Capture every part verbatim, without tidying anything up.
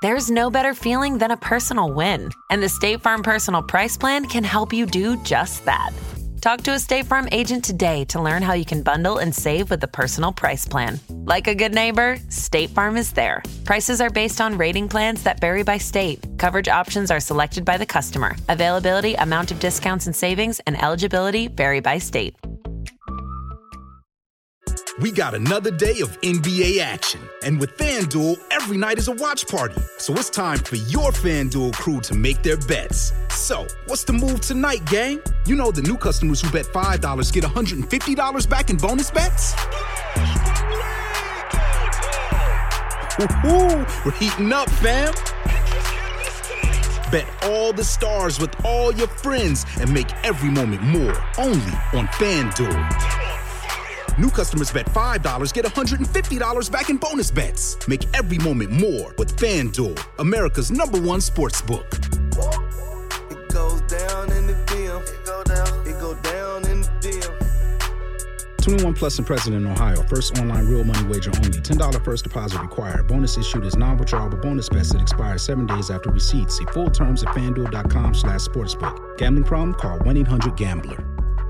There's no better feeling than a personal win, and the State Farm Personal Price Plan can help you do just that. Talk to a State Farm agent today to learn how you can bundle and save with the Personal Price Plan. Like a good neighbor, State Farm is there. Prices are based on rating plans that vary by state. Coverage options are selected by the customer. Availability, amount of discounts and savings, and eligibility vary by state. We got another day of N B A action. And with FanDuel, every night is a watch party. So it's time for your FanDuel crew to make their bets. So, what's the move tonight, gang? You know the new customers who bet five dollars get one hundred fifty dollars back in bonus bets? Woo-hoo, we're heating up, fam. Bet all the stars with all your friends and make every moment more. Only on FanDuel. New customers bet five dollars, get one hundred fifty dollars back in bonus bets. Make every moment more with FanDuel, America's number one sports book. It goes down in the D M. It go down. It go down in the D M. twenty-one plus and present in Ohio. First online real money wager only. ten dollars first deposit required. Bonus issued as non-withdrawable bonus bets that expire seven days after receipt. See full terms at FanDuel.com slash sportsbook. Gambling problem? Call one eight hundred gambler.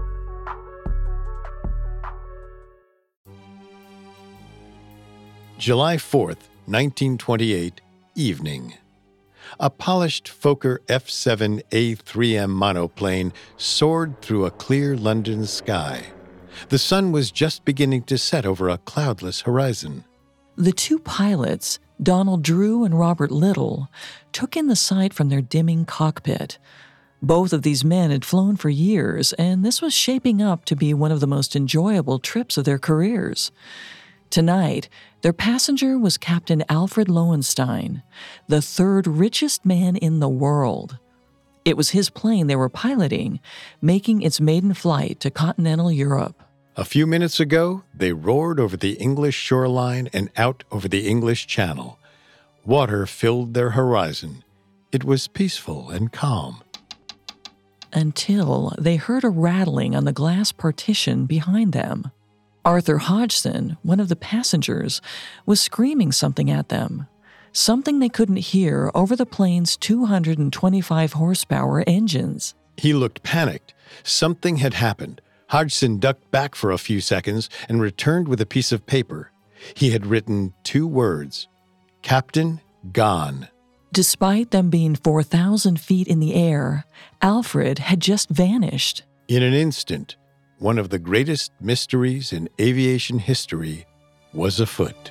July fourth, nineteen twenty-eight, evening. A polished Fokker F seven A three M monoplane soared through a clear London sky. The sun was just beginning to set over a cloudless horizon. The two pilots, Donald Drew and Robert Little, took in the sight from their dimming cockpit. Both of these men had flown for years, and this was shaping up to be one of the most enjoyable trips of their careers. Tonight, their passenger was Captain Alfred Lowenstein, the third richest man in the world. It was his plane they were piloting, making its maiden flight to continental Europe. A few minutes ago, they roared over the English shoreline and out over the English Channel. Water filled their horizon. It was peaceful and calm. Until they heard a rattling on the glass partition behind them. Arthur Hodgson, one of the passengers, was screaming something at them, something they couldn't hear over the plane's two hundred twenty-five horsepower engines. He looked panicked. Something had happened. Hodgson ducked back for a few seconds and returned with a piece of paper. He had written two words, Captain Gone. Despite them being four thousand feet in the air, Alfred had just vanished. In an instant, one of the greatest mysteries in aviation history was afoot.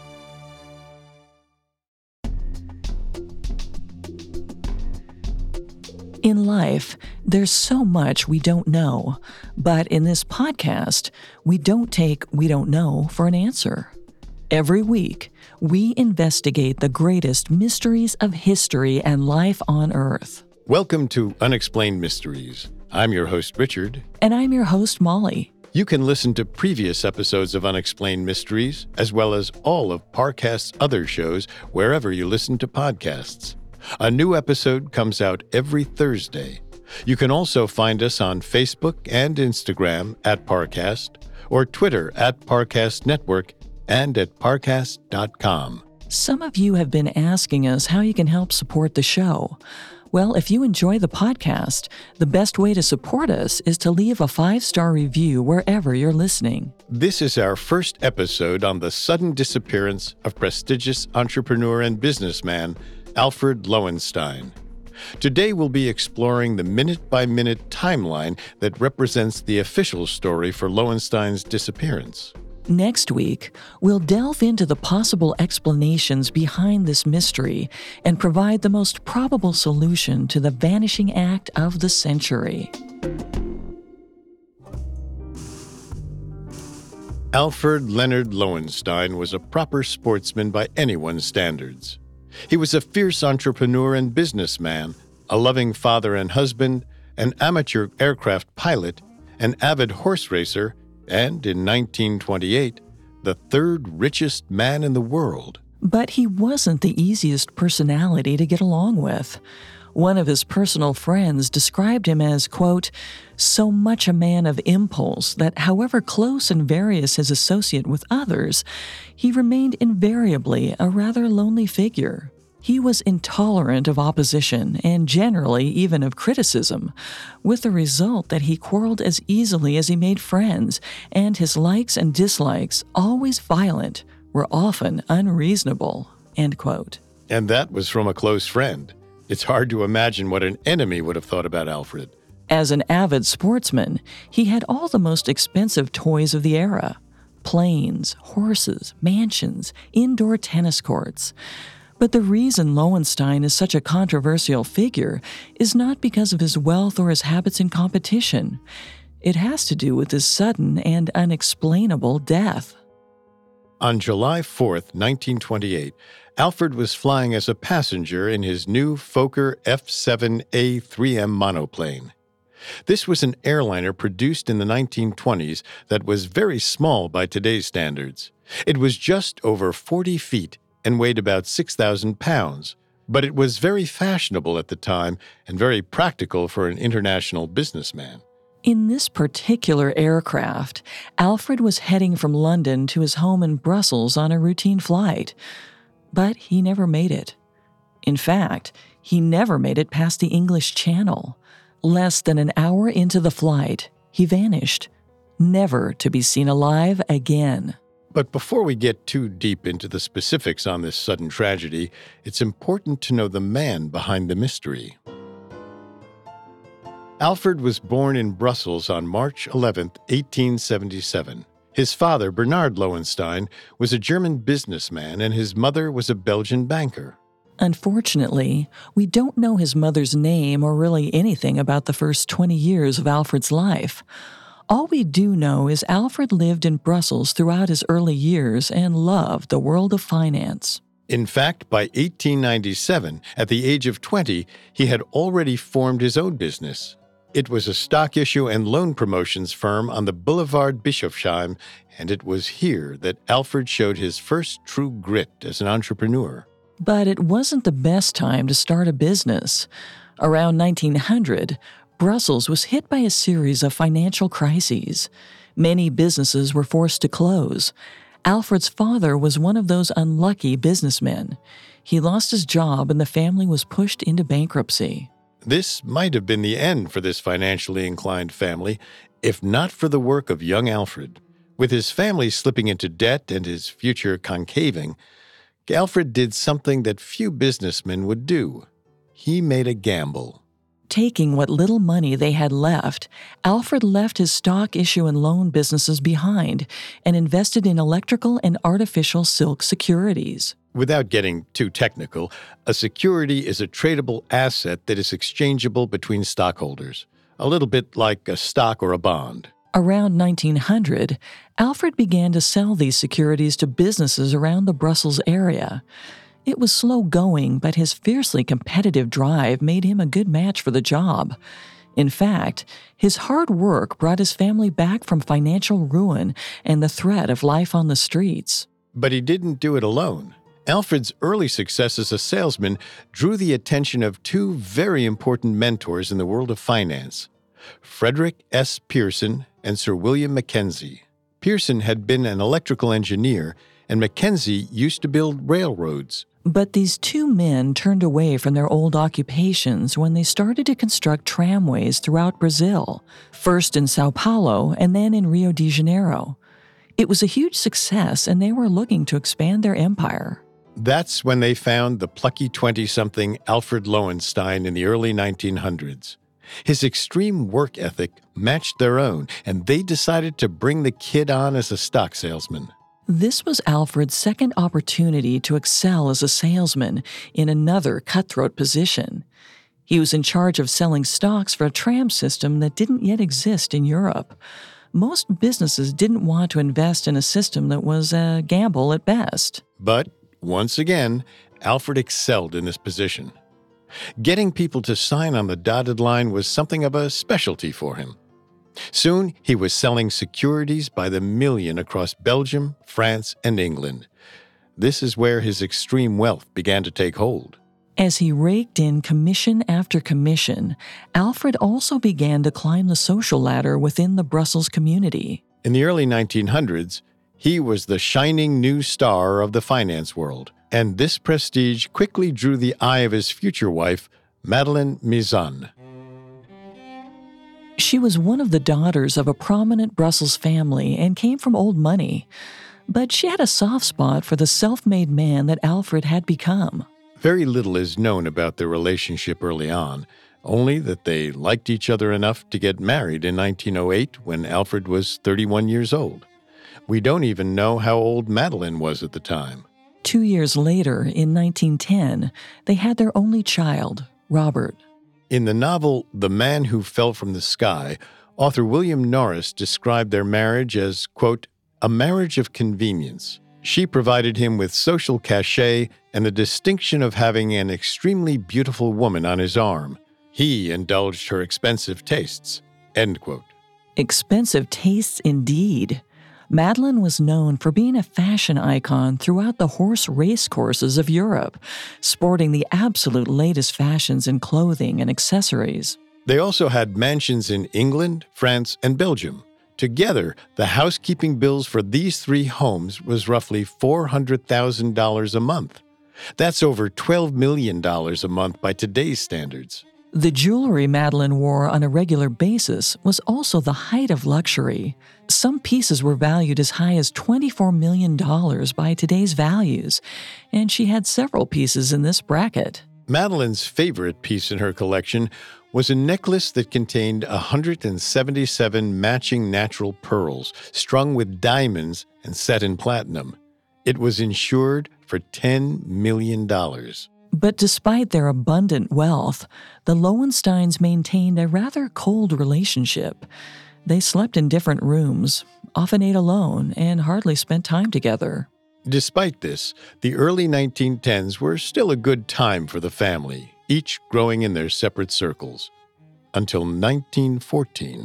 In life, there's so much we don't know, but in this podcast, we don't take we don't know for an answer. Every week, we investigate the greatest mysteries of history and life on Earth. Welcome to Unexplained Mysteries. I'm your host, Richard. And I'm your host, Molly. You can listen to previous episodes of Unexplained Mysteries, as well as all of Parcast's other shows wherever you listen to podcasts. A new episode comes out every Thursday. You can also find us on Facebook and Instagram at Parcast, or Twitter at Parcast Network, and at parcast dot com. Some of you have been asking us how you can help support the show. Well, if you enjoy the podcast, the best way to support us is to leave a five-star review wherever you're listening. This is our first episode on the sudden disappearance of prestigious entrepreneur and businessman Alfred Lowenstein. Today we'll be exploring the minute-by-minute timeline that represents the official story for Lowenstein's disappearance. Next week, we'll delve into the possible explanations behind this mystery and provide the most probable solution to the vanishing act of the century. Alfred Leonard Lowenstein was a proper sportsman by anyone's standards. He was a fierce entrepreneur and businessman, a loving father and husband, an amateur aircraft pilot, an avid horse racer, and in nineteen twenty-eight, the third richest man in the world. But he wasn't the easiest personality to get along with. One of his personal friends described him as, quote, so much a man of impulse that however close and various his associate with others, he remained invariably a rather lonely figure. He was intolerant of opposition and generally even of criticism, with the result that he quarreled as easily as he made friends, and his likes and dislikes, always violent, were often unreasonable." End quote. And that was from a close friend. It's hard to imagine what an enemy would have thought about Alfred. As an avid sportsman, he had all the most expensive toys of the era: planes, horses, mansions, indoor tennis courts. But the reason Lowenstein is such a controversial figure is not because of his wealth or his habits in competition. It has to do with his sudden and unexplainable death. On July fourth, nineteen twenty-eight, Alfred was flying as a passenger in his new Fokker F seven A three M monoplane. This was an airliner produced in the nineteen twenties that was very small by today's standards. It was just over forty feet and weighed about six thousand pounds, but it was very fashionable at the time and very practical for an international businessman. In this particular aircraft, Alfred was heading from London to his home in Brussels on a routine flight. But he never made it. In fact, he never made it past the English Channel. Less than an hour into the flight, he vanished, never to be seen alive again. But before we get too deep into the specifics on this sudden tragedy, it's important to know the man behind the mystery. Alfred was born in Brussels on March eleventh, eighteen seventy-seven. His father, Bernard Lowenstein, was a German businessman, and his mother was a Belgian banker. Unfortunately, we don't know his mother's name or really anything about the first twenty years of Alfred's life. All we do know is Alfred lived in Brussels throughout his early years and loved the world of finance. In fact, by eighteen ninety-seven, at the age of twenty, he had already formed his own business. It was a stock issue and loan promotions firm on the Boulevard Bischofsheim, and it was here that Alfred showed his first true grit as an entrepreneur. But it wasn't the best time to start a business. Around nineteen hundred, Brussels was hit by a series of financial crises. Many businesses were forced to close. Alfred's father was one of those unlucky businessmen. He lost his job and the family was pushed into bankruptcy. This might have been the end for this financially inclined family, if not for the work of young Alfred. With his family slipping into debt and his future concaving, Alfred did something that few businessmen would do. He made a gamble. Taking what little money they had left, Alfred left his stock issue and loan businesses behind and invested in electrical and artificial silk securities. Without getting too technical, a security is a tradable asset that is exchangeable between stockholders, a little bit like a stock or a bond. Around nineteen hundred, Alfred began to sell these securities to businesses around the Brussels area. It was slow going, but his fiercely competitive drive made him a good match for the job. In fact, his hard work brought his family back from financial ruin and the threat of life on the streets. But he didn't do it alone. Alfred's early success as a salesman drew the attention of two very important mentors in the world of finance, Frederick S. Pearson and Sir William Mackenzie. Pearson had been an electrical engineer, and Mackenzie used to build railroads. But these two men turned away from their old occupations when they started to construct tramways throughout Brazil, first in Sao Paulo and then in Rio de Janeiro. It was a huge success, and they were looking to expand their empire. That's when they found the plucky twenty-something Alfred Lowenstein in the early nineteen hundreds. His extreme work ethic matched their own, and they decided to bring the kid on as a stock salesman. This was Alfred's second opportunity to excel as a salesman in another cutthroat position. He was in charge of selling stocks for a tram system that didn't yet exist in Europe. Most businesses didn't want to invest in a system that was a gamble at best. But once again, Alfred excelled in this position. Getting people to sign on the dotted line was something of a specialty for him. Soon, he was selling securities by the million across Belgium, France, and England. This is where his extreme wealth began to take hold. As he raked in commission after commission, Alfred also began to climb the social ladder within the Brussels community. In the early nineteen hundreds, he was the shining new star of the finance world, And this prestige quickly drew the eye of his future wife, Madeleine Mizan. She was one of the daughters of a prominent Brussels family and came from old money. But she had a soft spot for the self-made man that Alfred had become. Very little is known about their relationship early on, only that they liked each other enough to get married in nineteen oh eight when Alfred was thirty-one years old. We don't even know how old Madeleine was at the time. Two years later, in nineteen ten, they had their only child, Robert. In the novel The Man Who Fell from the Sky, author William Norris described their marriage as, quote, a marriage of convenience. She provided him with social cachet and the distinction of having an extremely beautiful woman on his arm. He indulged her expensive tastes, end quote. Expensive tastes indeed. Madeleine was known for being a fashion icon throughout the horse race courses of Europe, sporting the absolute latest fashions in clothing and accessories. They also had mansions in England, France, and Belgium. Together, the housekeeping bills for these three homes was roughly four hundred thousand dollars a month. That's over twelve million dollars a month by today's standards. The jewelry Madeleine wore on a regular basis was also the height of luxury. Some pieces were valued as high as twenty-four million dollars by today's values, and she had several pieces in this bracket. Madeleine's favorite piece in her collection was a necklace that contained one hundred seventy-seven matching natural pearls strung with diamonds and set in platinum. It was insured for ten million dollars. But despite their abundant wealth, the Lowensteins maintained a rather cold relationship. They slept in different rooms, often ate alone, and hardly spent time together. Despite this, the early nineteen tens were still a good time for the family, each growing in their separate circles. Until nineteen fourteen.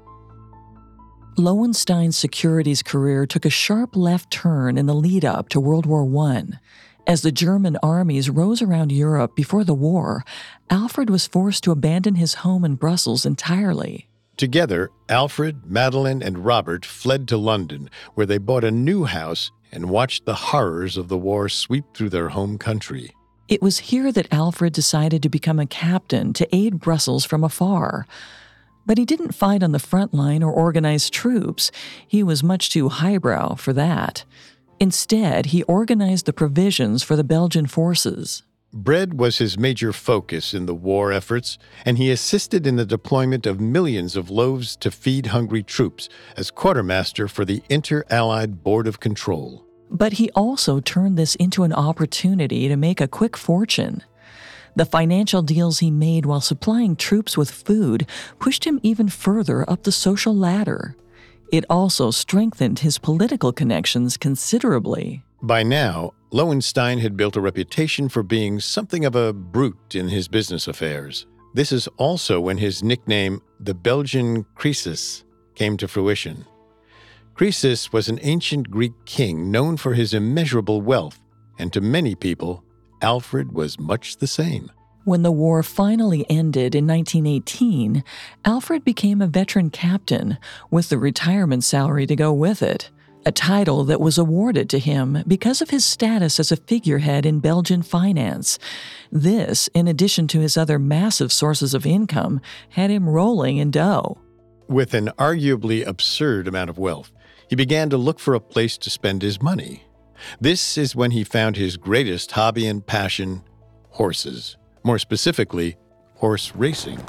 Lowenstein's securities career took a sharp left turn in the lead-up to World War One. As the German armies rose around Europe before the war, Alfred was forced to abandon his home in Brussels entirely. Together, Alfred, Madeleine, and Robert fled to London, where they bought a new house and watched the horrors of the war sweep through their home country. It was here that Alfred decided to become a captain to aid Brussels from afar. But he didn't fight on the front line or organize troops. He was much too highbrow for that. Instead, he organized the provisions for the Belgian forces. Bread was his major focus in the war efforts, and he assisted in the deployment of millions of loaves to feed hungry troops as quartermaster for the Inter-Allied Board of Control. But he also turned this into an opportunity to make a quick fortune. The financial deals he made while supplying troops with food pushed him even further up the social ladder. It also strengthened his political connections considerably. By now, Lowenstein had built a reputation for being something of a brute in his business affairs. This is also when his nickname, the Belgian Croesus, came to fruition. Croesus was an ancient Greek king known for his immeasurable wealth, and to many people, Alfred was much the same. When the war finally ended in nineteen eighteen, Alfred became a veteran captain with the retirement salary to go with it, a title that was awarded to him because of his status as a figurehead in Belgian finance. This, in addition to his other massive sources of income, had him rolling in dough. With an arguably absurd amount of wealth, he began to look for a place to spend his money. This is when he found his greatest hobby and passion, horses. More specifically, horse racing.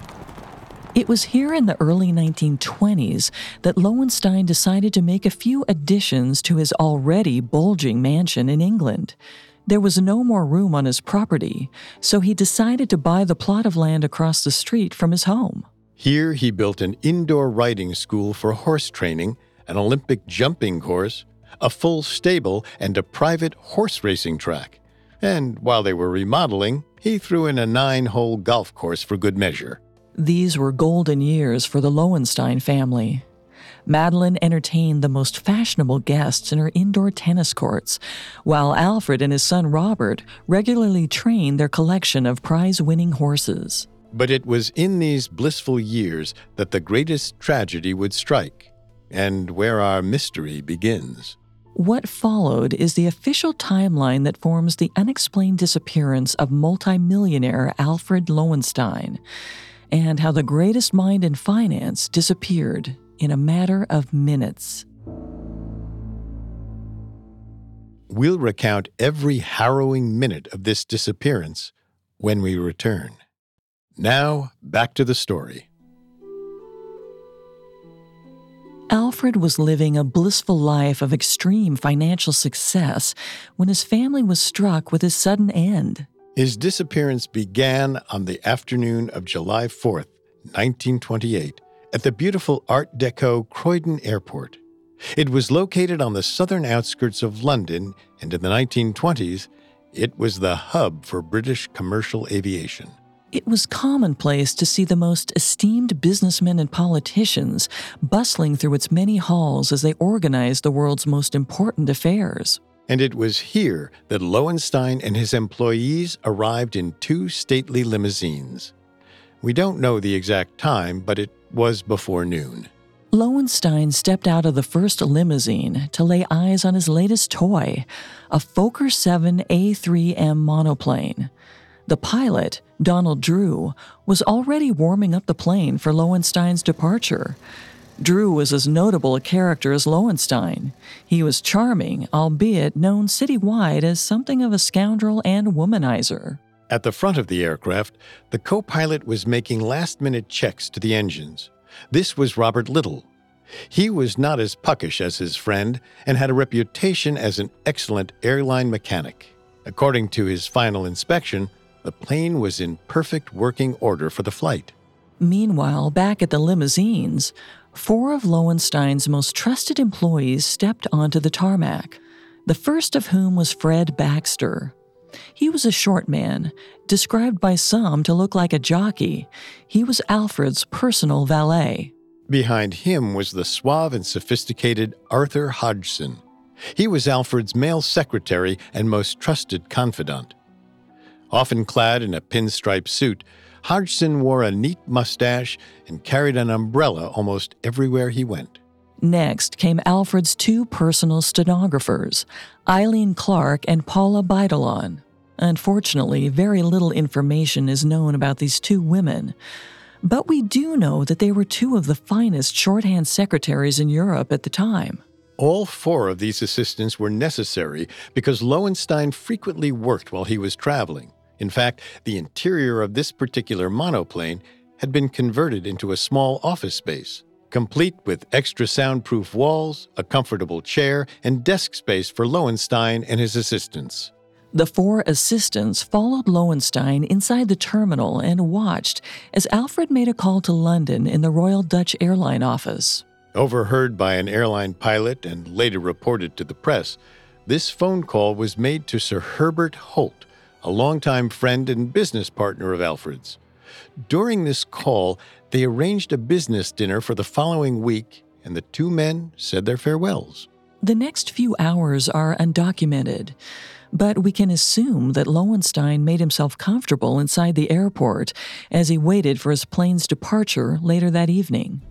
It was here in the early nineteen twenties that Lowenstein decided to make a few additions to his already bulging mansion in England. There was no more room on his property, so he decided to buy the plot of land across the street from his home. Here he built an indoor riding school for horse training, an Olympic jumping course, a full stable, and a private horse racing track. And while they were remodeling, he threw in a nine-hole golf course for good measure. These were golden years for the Lowenstein family. Madeleine entertained the most fashionable guests in her indoor tennis courts, while Alfred and his son Robert regularly trained their collection of prize-winning horses. But it was in these blissful years that the greatest tragedy would strike, and where our mystery begins. What followed is the official timeline that forms the unexplained disappearance of multimillionaire Alfred Lowenstein, and how the greatest mind in finance disappeared in a matter of minutes. We'll recount every harrowing minute of this disappearance when we return. Now, back to the story. Alfred was living a blissful life of extreme financial success when his family was struck with a sudden end. His disappearance began on the afternoon of July fourth, nineteen twenty-eight, at the beautiful Art Deco Croydon Airport. It was located on the southern outskirts of London, and in the nineteen twenties, it was the hub for British commercial aviation. It was commonplace to see the most esteemed businessmen and politicians bustling through its many halls as they organized the world's most important affairs. And it was here that Lowenstein and his employees arrived in two stately limousines. We don't know the exact time, but it was before noon. Lowenstein stepped out of the first limousine to lay eyes on his latest toy, a Fokker seven A three M monoplane. The pilot, Donald Drew, was already warming up the plane for Lowenstein's departure. Drew was as notable a character as Lowenstein. He was charming, albeit known citywide as something of a scoundrel and womanizer. At the front of the aircraft, the co-pilot was making last-minute checks to the engines. This was Robert Little. He was not as puckish as his friend and had a reputation as an excellent airline mechanic. According to his final inspection, the plane was in perfect working order for the flight. Meanwhile, back at the limousines, four of Lowenstein's most trusted employees stepped onto the tarmac, the first of whom was Fred Baxter. He was a short man, described by some to look like a jockey. He was Alfred's personal valet. Behind him was the suave and sophisticated Arthur Hodgson. He was Alfred's male secretary and most trusted confidant. Often clad in a pinstripe suit, Hodgson wore a neat mustache and carried an umbrella almost everywhere he went. Next came Alfred's two personal stenographers, Eileen Clark and Paula Beidelon. Unfortunately, very little information is known about these two women, but we do know that they were two of the finest shorthand secretaries in Europe at the time. All four of these assistants were necessary because Lowenstein frequently worked while he was traveling. In fact, the interior of this particular monoplane had been converted into a small office space, complete with extra soundproof walls, a comfortable chair, and desk space for Lowenstein and his assistants. The four assistants followed Lowenstein inside the terminal and watched as Alfred made a call to London in the Royal Dutch Airline office. Overheard by an airline pilot and later reported to the press, this phone call was made to Sir Herbert Holt, a longtime friend and business partner of Alfred's. During this call, they arranged a business dinner for the following week, and the two men said their farewells. The next few hours are undocumented, but we can assume that Lowenstein made himself comfortable inside the airport as he waited for his plane's departure later that evening.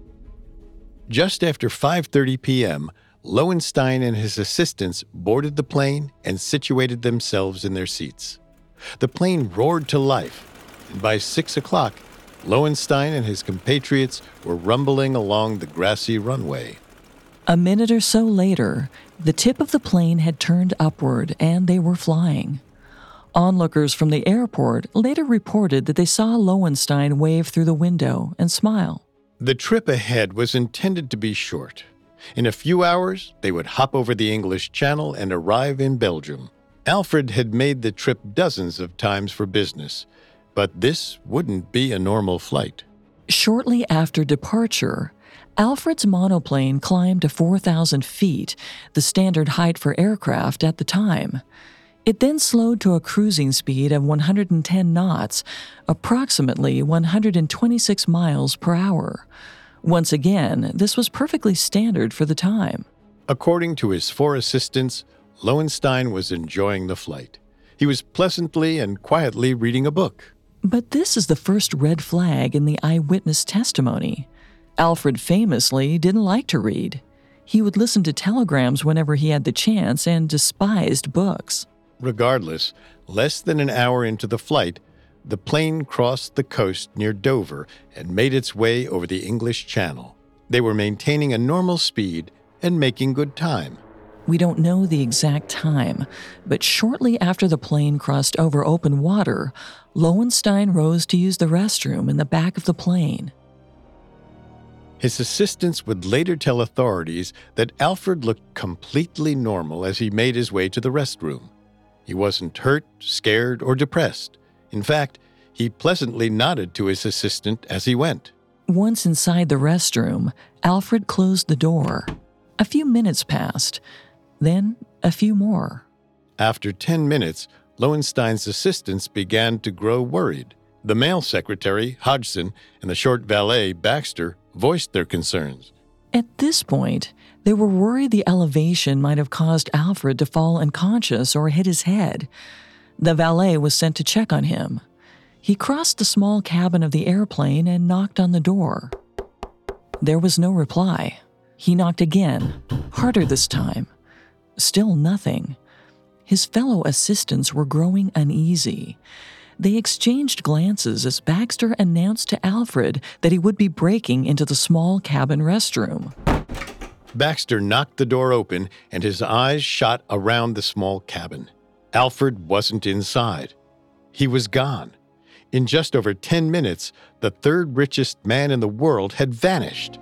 Just after five thirty p.m., Lowenstein and his assistants boarded the plane and situated themselves in their seats. The plane roared to life, and by six o'clock, Lowenstein and his compatriots were rumbling along the grassy runway. A minute or so later, the tip of the plane had turned upward and they were flying. Onlookers from the airport later reported that they saw Lowenstein wave through the window and smile. The trip ahead was intended to be short. In a few hours, they would hop over the English Channel and arrive in Belgium. Alfred had made the trip dozens of times for business, but this wouldn't be a normal flight. Shortly after departure, Alfred's monoplane climbed to four thousand feet, the standard height for aircraft at the time. It then slowed to a cruising speed of one hundred ten knots, approximately one hundred twenty-six miles per hour. Once again, this was perfectly standard for the time. According to his four assistants, Lowenstein was enjoying the flight. He was pleasantly and quietly reading a book. But this is the first red flag in the eyewitness testimony. Alfred famously didn't like to read. He would listen to telegrams whenever he had the chance and despised books. Regardless, less than an hour into the flight, the plane crossed the coast near Dover and made its way over the English Channel. They were maintaining a normal speed and making good time. We don't know the exact time, but shortly after the plane crossed over open water, Lowenstein rose to use the restroom in the back of the plane. His assistants would later tell authorities that Alfred looked completely normal as he made his way to the restroom. He wasn't hurt, scared, or depressed. In fact, he pleasantly nodded to his assistant as he went. Once inside the restroom, Alfred closed the door. A few minutes passed, then a few more. After ten minutes, Lowenstein's assistants began to grow worried. The male secretary, Hodgson, and the short valet, Baxter, voiced their concerns. At this point, they were worried the elevation might have caused Alfred to fall unconscious or hit his head. The valet was sent to check on him. He crossed the small cabin of the airplane and knocked on the door. There was no reply. He knocked again, harder this time. Still nothing. His fellow assistants were growing uneasy. They exchanged glances as Baxter announced to Alfred that he would be breaking into the small cabin restroom. Baxter knocked the door open, and his eyes shot around the small cabin. Alfred wasn't inside. He was gone. In just over ten minutes, the third richest man in the world had vanished.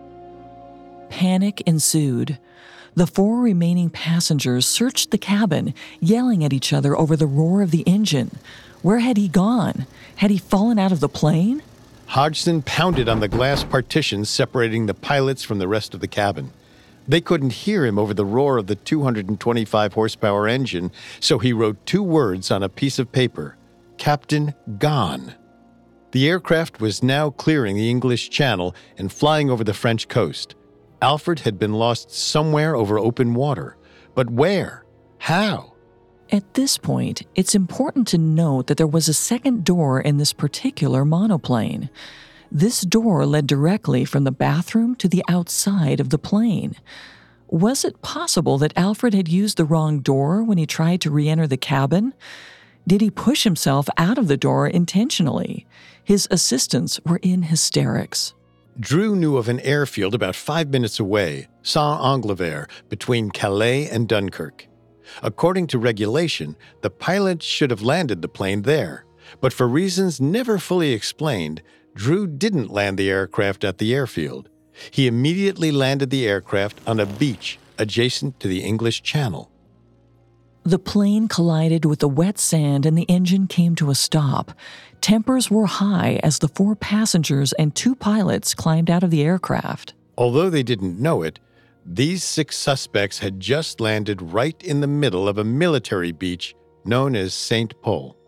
Panic ensued. The four remaining passengers searched the cabin, yelling at each other over the roar of the engine. Where had he gone? Had he fallen out of the plane? Hodgson pounded on the glass partitions separating the pilots from the rest of the cabin. They couldn't hear him over the roar of the two hundred twenty-five horsepower engine, so he wrote two words on a piece of paper: Captain Gone. The aircraft was now clearing the English Channel and flying over the French coast. Alfred had been lost somewhere over open water. But where? How? At this point, it's important to note that there was a second door in this particular monoplane. This door led directly from the bathroom to the outside of the plane. Was it possible that Alfred had used the wrong door when he tried to re-enter the cabin? Did he push himself out of the door intentionally? His assistants were in hysterics. Drew knew of an airfield about five minutes away, Saint-Anglevaire, between Calais and Dunkirk. According to regulation, the pilot should have landed the plane there, but for reasons never fully explained, Drew didn't land the aircraft at the airfield. He immediately landed the aircraft on a beach adjacent to the English Channel. The plane collided with the wet sand and the engine came to a stop. Tempers were high as the four passengers and two pilots climbed out of the aircraft. Although they didn't know it, these six suspects had just landed right in the middle of a military beach known as Saint Paul.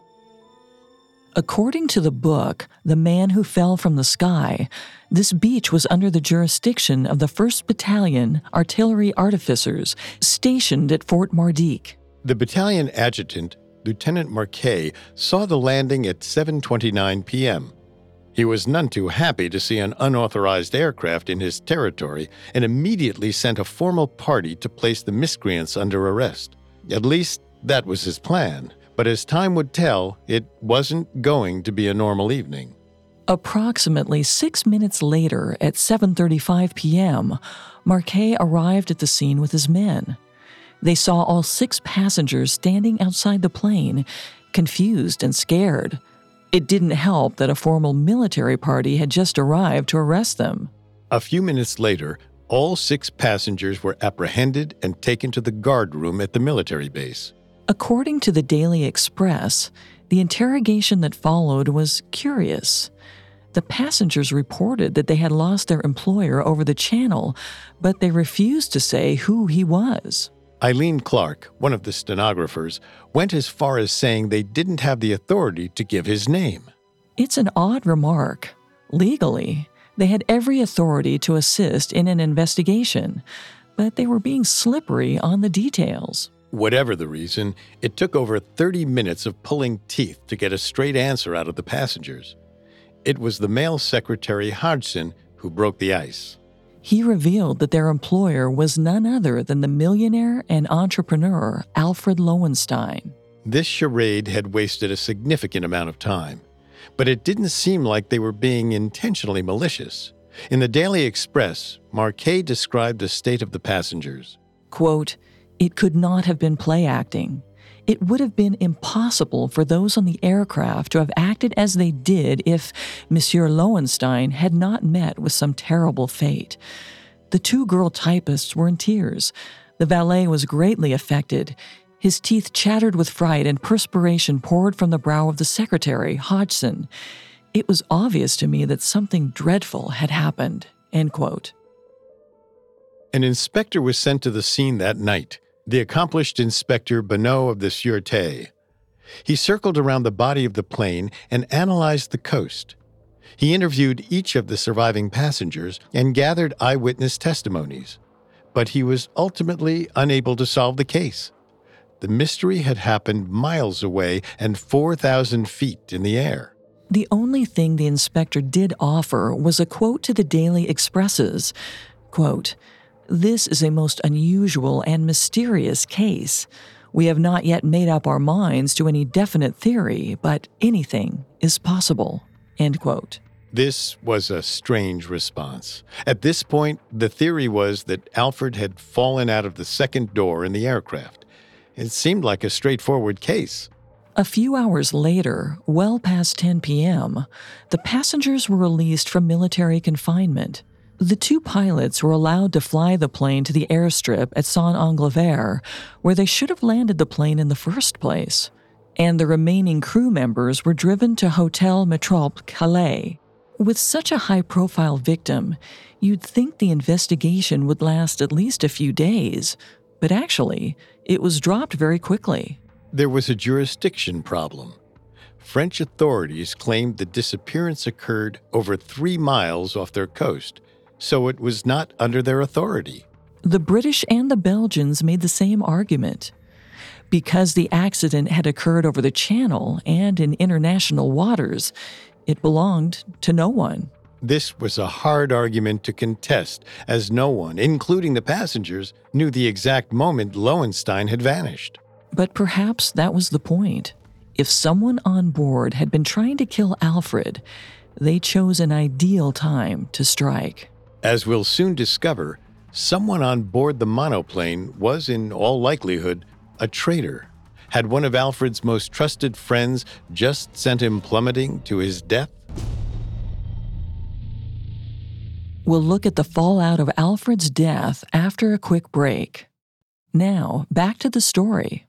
According to the book, The Man Who Fell from the Sky, this beach was under the jurisdiction of the first Battalion Artillery Artificers stationed at Fort Mardyck. The battalion adjutant, Lieutenant Marquet, saw the landing at seven twenty-nine p.m. He was none too happy to see an unauthorized aircraft in his territory and immediately sent a formal party to place the miscreants under arrest. At least, that was his plan. But as time would tell, it wasn't going to be a normal evening. Approximately six minutes later, at seven thirty-five p.m., Marquet arrived at the scene with his men. They saw all six passengers standing outside the plane, confused and scared. It didn't help that a formal military party had just arrived to arrest them. A few minutes later, all six passengers were apprehended and taken to the guard room at the military base. According to the Daily Express, the interrogation that followed was curious. The passengers reported that they had lost their employer over the channel, but they refused to say who he was. Eileen Clark, one of the stenographers, went as far as saying they didn't have the authority to give his name. It's an odd remark. Legally, they had every authority to assist in an investigation, but they were being slippery on the details. Whatever the reason, it took over thirty minutes of pulling teeth to get a straight answer out of the passengers. It was the male secretary, Hodgson, who broke the ice. He revealed that their employer was none other than the millionaire and entrepreneur Alfred Lowenstein. This charade had wasted a significant amount of time, but it didn't seem like they were being intentionally malicious. In the Daily Express, Marquet described the state of the passengers. Quote, "It could not have been play acting. It would have been impossible for those on the aircraft to have acted as they did if Monsieur Lowenstein had not met with some terrible fate. The two girl typists were in tears. The valet was greatly affected. His teeth chattered with fright and perspiration poured from the brow of the secretary, Hodgson. It was obvious to me that something dreadful had happened." End quote. An inspector was sent to the scene that night, the accomplished Inspector Bonneau of the Sûreté. He circled around the body of the plane and analyzed the coast. He interviewed each of the surviving passengers and gathered eyewitness testimonies, but he was ultimately unable to solve the case. The mystery had happened miles away and four thousand feet in the air. The only thing the inspector did offer was a quote to the Daily Expresses. Quote, "This is a most unusual and mysterious case. We have not yet made up our minds to any definite theory, but anything is possible." End quote. This was a strange response. At this point, the theory was that Alfred had fallen out of the second door in the aircraft. It seemed like a straightforward case. A few hours later, well past ten p.m., the passengers were released from military confinement. The two pilots were allowed to fly the plane to the airstrip at Saint-Anglever, where they should have landed the plane in the first place, and the remaining crew members were driven to Hotel Metrope Calais. With such a high-profile victim, you'd think the investigation would last at least a few days, but actually, it was dropped very quickly. There was a jurisdiction problem. French authorities claimed the disappearance occurred over three miles off their coast, so it was not under their authority. The British and the Belgians made the same argument. Because the accident had occurred over the Channel and in international waters, it belonged to no one. This was a hard argument to contest, as no one, including the passengers, knew the exact moment Lowenstein had vanished. But perhaps that was the point. If someone on board had been trying to kill Alfred, they chose an ideal time to strike. As we'll soon discover, someone on board the monoplane was, in all likelihood, a traitor. Had one of Alfred's most trusted friends just sent him plummeting to his death? We'll look at the fallout of Alfred's death after a quick break. Now, back to the story.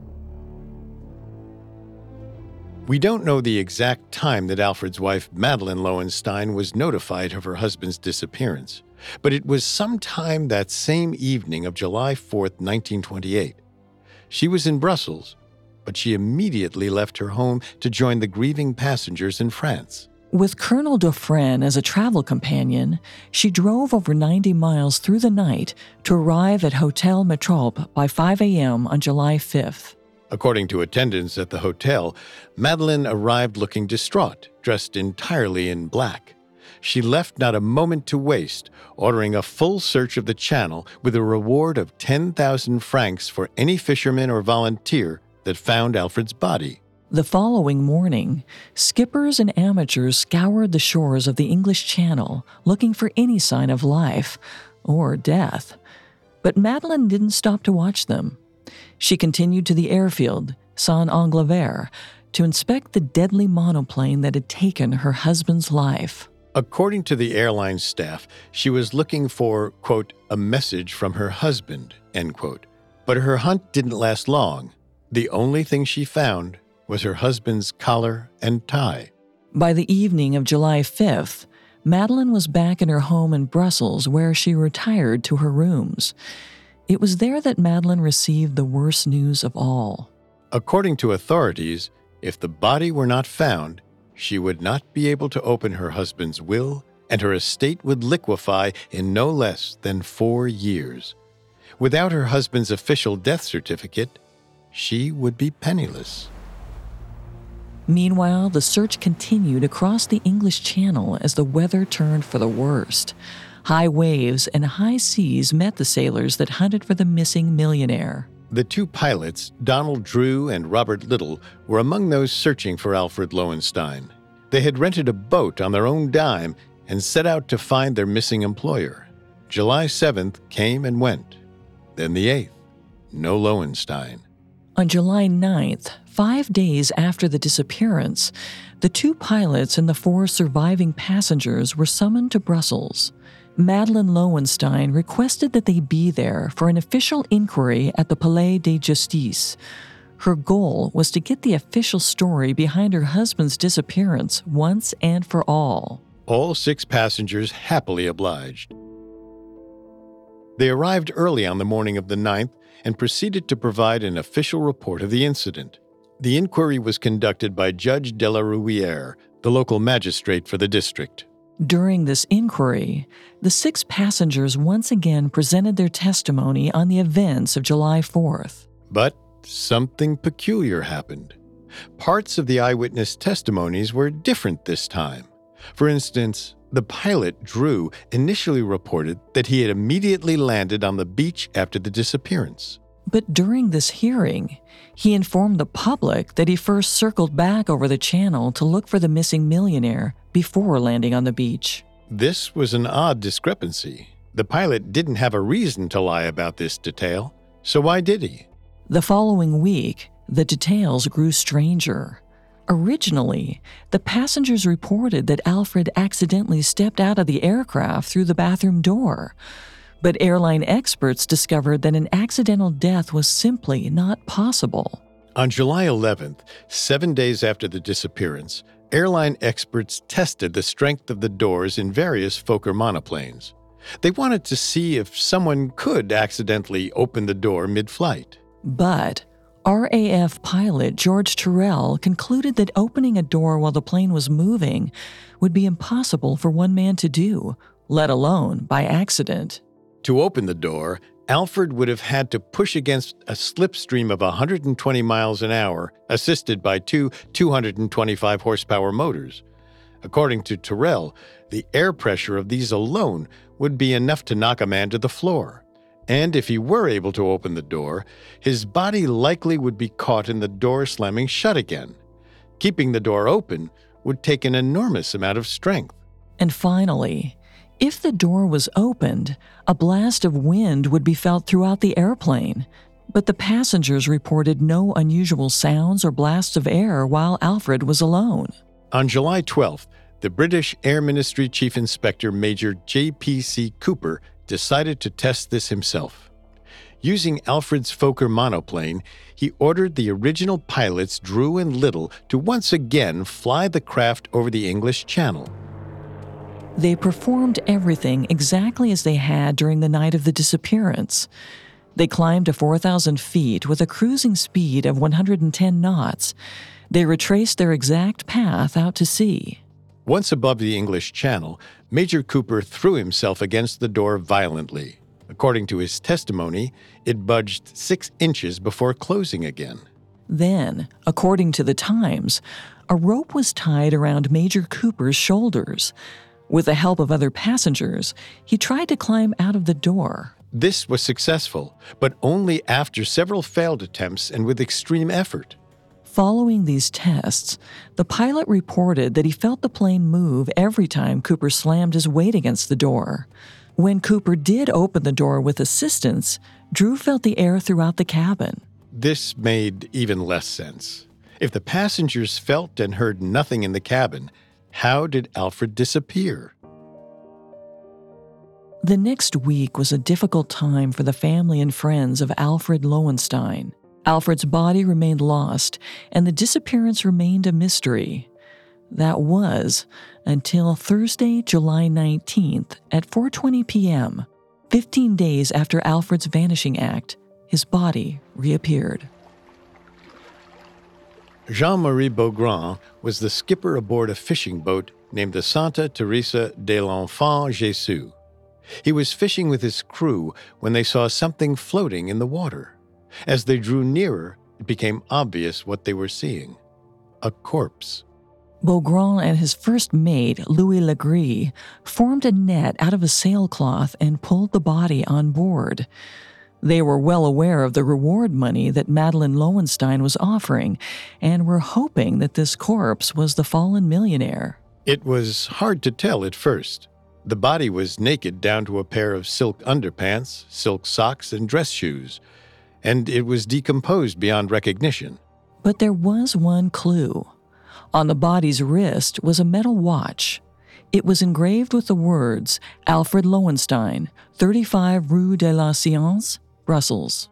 We don't know the exact time that Alfred's wife, Madeleine Lowenstein, was notified of her husband's disappearance, but it was sometime that same evening of July fourth, nineteen twenty-eight. She was in Brussels, but she immediately left her home to join the grieving passengers in France. With Colonel Dauphren as a travel companion, she drove over ninety miles through the night to arrive at Hotel Metrope by five a.m. on July fifth. According to attendants at the hotel, Madeleine arrived looking distraught, dressed entirely in black. She left not a moment to waste, ordering a full search of the Channel with a reward of ten thousand francs for any fisherman or volunteer that found Alfred's body. The following morning, skippers and amateurs scoured the shores of the English Channel looking for any sign of life or death. But Madeleine didn't stop to watch them. She continued to the airfield, Saint-Anglever, to inspect the deadly monoplane that had taken her husband's life. According to the airline staff, she was looking for, quote, a message from her husband, end quote. But her hunt didn't last long. The only thing she found was her husband's collar and tie. By the evening of July fifth, Madeleine was back in her home in Brussels, where she retired to her rooms. It was there that Madeleine received the worst news of all. According to authorities, if the body were not found, she would not be able to open her husband's will, and her estate would liquefy in no less than four years. Without her husband's official death certificate, she would be penniless. Meanwhile, the search continued across the English Channel as the weather turned for the worst. High waves and high seas met the sailors that hunted for the missing millionaire. The two pilots, Donald Drew and Robert Little, were among those searching for Alfred Lowenstein. They had rented a boat on their own dime and set out to find their missing employer. July seventh came and went. Then the eighth. No Lowenstein. On July ninth, five days after the disappearance, the two pilots and the four surviving passengers were summoned to Brussels. Madeleine Lowenstein requested that they be there for an official inquiry at the Palais de Justice. Her goal was to get the official story behind her husband's disappearance once and for all. All six passengers happily obliged. They arrived early on the morning of the ninth and proceeded to provide an official report of the incident. The inquiry was conducted by Judge de la Rouillère, the local magistrate for the district. During this inquiry, the six passengers once again presented their testimony on the events of July fourth. But something peculiar happened. Parts of the eyewitness testimonies were different this time. For instance, the pilot, Drew, initially reported that he had immediately landed on the beach after the disappearance. But during this hearing, he informed the public that he first circled back over the channel to look for the missing millionaire before landing on the beach. This was an odd discrepancy. The pilot didn't have a reason to lie about this detail, so why did he? The following week, the details grew stranger. Originally, the passengers reported that Alfred accidentally stepped out of the aircraft through the bathroom door. But airline experts discovered that an accidental death was simply not possible. On July eleventh, seven days after the disappearance, airline experts tested the strength of the doors in various Fokker monoplanes. They wanted to see if someone could accidentally open the door mid-flight. But R A F pilot George Terrell concluded that opening a door while the plane was moving would be impossible for one man to do, let alone by accident. To open the door, Alfred would have had to push against a slipstream of one hundred twenty miles an hour, assisted by two two hundred twenty-five horsepower motors. According to Terrell, the air pressure of these alone would be enough to knock a man to the floor. And if he were able to open the door, his body likely would be caught in the door slamming shut again. Keeping the door open would take an enormous amount of strength. And finally, if the door was opened, a blast of wind would be felt throughout the airplane. But the passengers reported no unusual sounds or blasts of air while Alfred was alone. On July twelfth, the British Air Ministry Chief Inspector Major J P C Cooper decided to test this himself. Using Alfred's Fokker monoplane, he ordered the original pilots Drew and Little to once again fly the craft over the English Channel. They performed everything exactly as they had during the night of the disappearance. They climbed to four thousand feet with a cruising speed of one hundred ten knots. They retraced their exact path out to sea. Once above the English Channel, Major Cooper threw himself against the door violently. According to his testimony, it budged six inches before closing again. Then, according to the Times, a rope was tied around Major Cooper's shoulders. With the help of other passengers, he tried to climb out of the door. This was successful, but only after several failed attempts and with extreme effort. Following these tests, the pilot reported that he felt the plane move every time Cooper slammed his weight against the door. When Cooper did open the door with assistance, Drew felt the air throughout the cabin. This made even less sense. If the passengers felt and heard nothing in the cabin, how did Alfred disappear? The next week was a difficult time for the family and friends of Alfred Lowenstein. Alfred's body remained lost, and the disappearance remained a mystery. That was until Thursday, July nineteenth at four twenty p.m., fifteen days after Alfred's vanishing act, his body reappeared. Jean-Marie Beaugrand was the skipper aboard a fishing boat named the Santa Teresa de l'Enfant Jésus. He was fishing with his crew when they saw something floating in the water. As they drew nearer, it became obvious what they were seeing: a corpse. Beaugrand and his first mate, Louis Legris, formed a net out of a sailcloth and pulled the body on board. They were well aware of the reward money that Madeleine Lowenstein was offering and were hoping that this corpse was the fallen millionaire. It was hard to tell at first. The body was naked down to a pair of silk underpants, silk socks, and dress shoes, and it was decomposed beyond recognition. But there was one clue. On the body's wrist was a metal watch. It was engraved with the words, Alfred Lowenstein, thirty-five Rue de la Science, Brussels.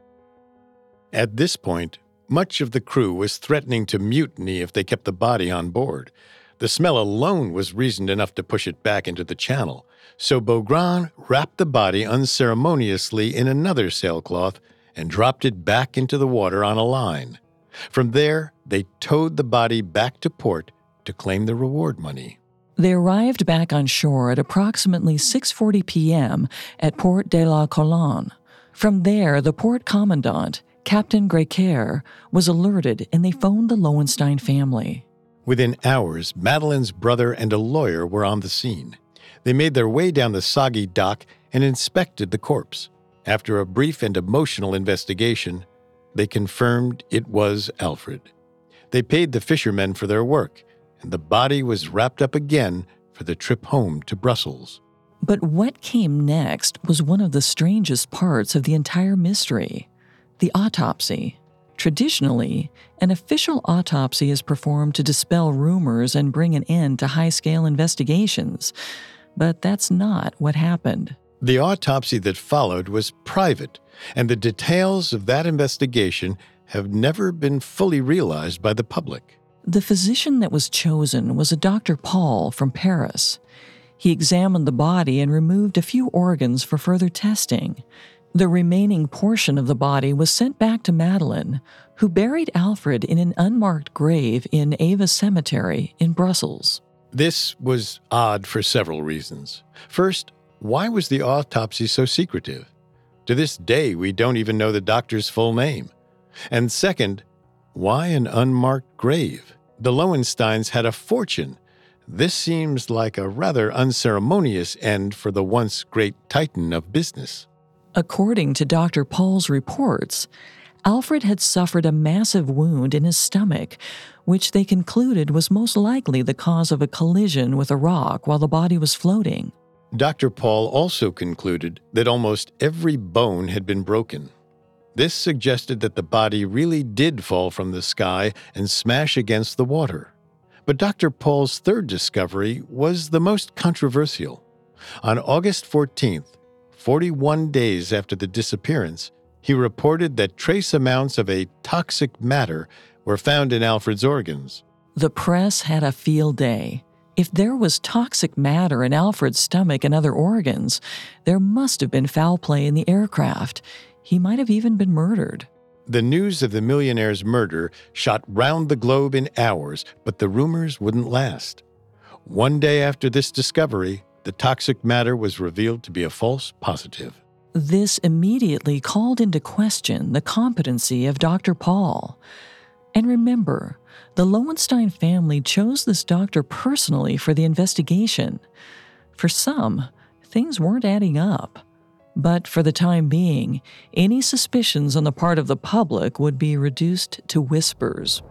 At this point, much of the crew was threatening to mutiny if they kept the body on board. The smell alone was reason enough to push it back into the channel, so Beaugrand wrapped the body unceremoniously in another sailcloth and dropped it back into the water on a line. From there, they towed the body back to port to claim the reward money. They arrived back on shore at approximately six forty p.m. at Port de la Colonne. From there, the port commandant, Captain Grecaire, was alerted and they phoned the Lowenstein family. Within hours, Madeleine's brother and a lawyer were on the scene. They made their way down the soggy dock and inspected the corpse. After a brief and emotional investigation, they confirmed it was Alfred. They paid the fishermen for their work, and the body was wrapped up again for the trip home to Brussels. But what came next was one of the strangest parts of the entire mystery: the autopsy. Traditionally, an official autopsy is performed to dispel rumors and bring an end to high-scale investigations. But that's not what happened. The autopsy that followed was private, and the details of that investigation have never been fully realized by the public. The physician that was chosen was a Doctor Paul from Paris. He examined the body and removed a few organs for further testing. The remaining portion of the body was sent back to Madeleine, who buried Alfred in an unmarked grave in Ava Cemetery in Brussels. This was odd for several reasons. First, why was the autopsy so secretive? To this day, we don't even know the doctor's full name. And second, why an unmarked grave? The Lowensteins had a fortune. This seems like a rather unceremonious end for the once great titan of business. According to Doctor Paul's reports, Alfred had suffered a massive wound in his stomach, which they concluded was most likely the cause of a collision with a rock while the body was floating. Doctor Paul also concluded that almost every bone had been broken. This suggested that the body really did fall from the sky and smash against the water. But Doctor Paul's third discovery was the most controversial. On August fourteenth, forty-one days after the disappearance, he reported that trace amounts of a toxic matter were found in Alfred's organs. The press had a field day. If there was toxic matter in Alfred's stomach and other organs, there must have been foul play in the aircraft. He might have even been murdered. The news of the millionaire's murder shot round the globe in hours, but the rumors wouldn't last. One day after this discovery, the toxic matter was revealed to be a false positive. This immediately called into question the competency of Doctor Paul. And remember, the Lowenstein family chose this doctor personally for the investigation. For some, things weren't adding up. But for the time being, any suspicions on the part of the public would be reduced to whispers.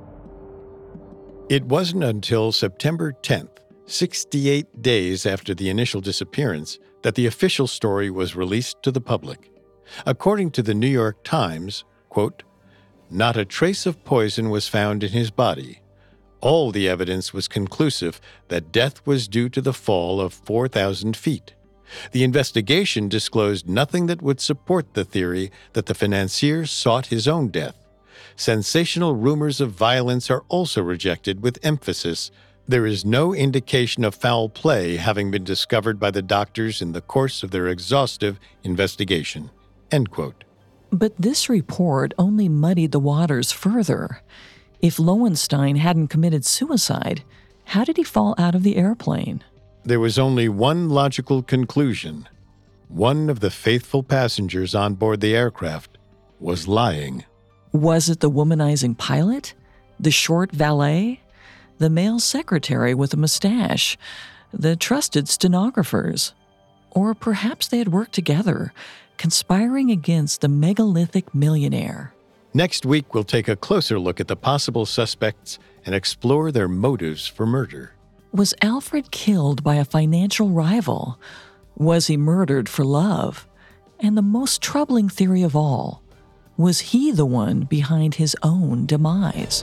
It wasn't until September tenth, sixty-eight days after the initial disappearance, that the official story was released to the public. According to the New York Times, quote, "Not a trace of poison was found in his body. All the evidence was conclusive that death was due to the fall of four thousand feet. The investigation disclosed nothing that would support the theory that the financier sought his own death. Sensational rumors of violence are also rejected with emphasis. There is no indication of foul play having been discovered by the doctors in the course of their exhaustive investigation." End quote. But this report only muddied the waters further. If Lowenstein hadn't committed suicide, how did he fall out of the airplane? There was only one logical conclusion. One of the faithful passengers on board the aircraft was lying. Was it the womanizing pilot? The short valet? the male secretary with a mustache, the trusted stenographers. Or perhaps they had worked together, conspiring against the megalithic millionaire. Next week, we'll take a closer look at the possible suspects and explore their motives for murder. Was Alfred killed by a financial rival? Was he murdered for love? And the most troubling theory of all, was he the one behind his own demise?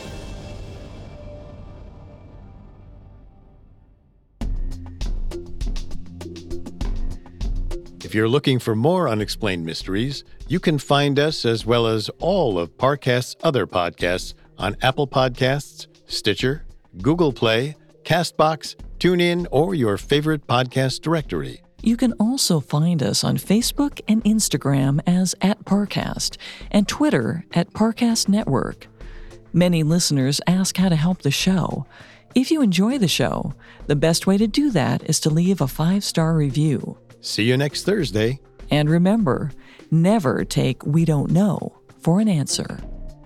If you're looking for more unexplained mysteries, you can find us as well as all of Parcast's other podcasts on Apple Podcasts, Stitcher, Google Play, CastBox, TuneIn, or your favorite podcast directory. You can also find us on Facebook and Instagram as at Parcast and Twitter at Parcast Network. Many listeners ask how to help the show. If you enjoy the show, the best way to do that is to leave a five-star review. See you next Thursday. And remember, never take "we don't know" for an answer.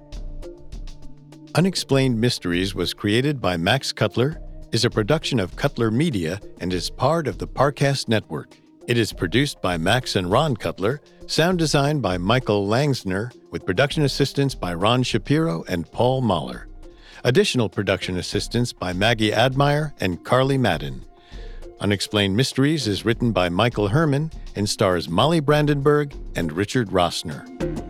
Unexplained Mysteries was created by Max Cutler, is a production of Cutler Media, and is part of the Parcast Network. It is produced by Max and Ron Cutler, sound design by Michael Langsner, with production assistance by Ron Shapiro and Paul Mahler. Additional production assistance by Maggie Admire and Carly Madden. Unexplained Mysteries is written by Michael Herman and stars Molly Brandenburg and Richard Rossner.